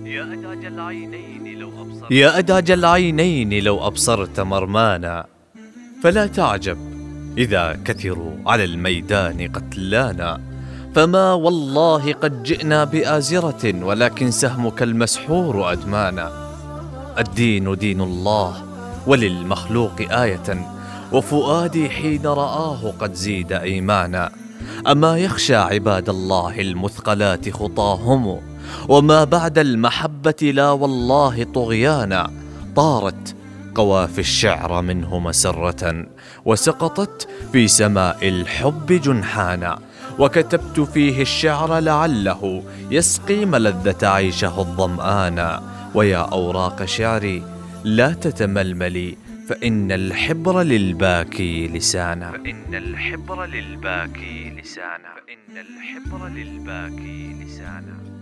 يا أداج العينين لو أبصرت مرمانا، فلا تعجب إذا كثروا على الميدان قتلانا. فما والله قد جئنا بآزرة، ولكن سهمك المسحور أدمانا. الدين دين الله وللمخلوق آية، وفؤادي حين رآه قد زيد إيمانا. أما يخشى عباد الله المثقلات خطاهم، وما بعد المحبة لا والله طغيانا. طارت قوافي الشعر منه مسرة، وسقطت في سماء الحب جنحانا. وكتبت فيه الشعر لعله يسقي ملذة عيشه الظمآن. ويا أوراق شعري لا تتململي، فإن الحبر للباكي لسانا. فإن الحبر للباكي لسانا.